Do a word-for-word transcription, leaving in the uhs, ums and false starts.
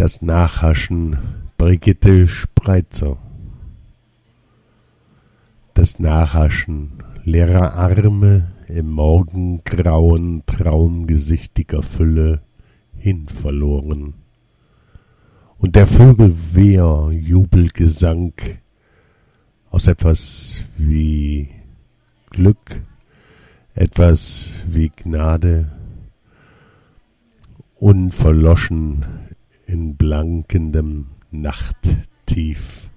Das Nachhaschen Brigitte Spreitzer. Das Nachhaschen leerer Arme im morgengrauen traumgesichtiger Fülle hinverloren. Und der Vögel Wehr Jubelgesang aus etwas wie Glück, etwas wie Gnade, unverloschen in blankendem Nachttief.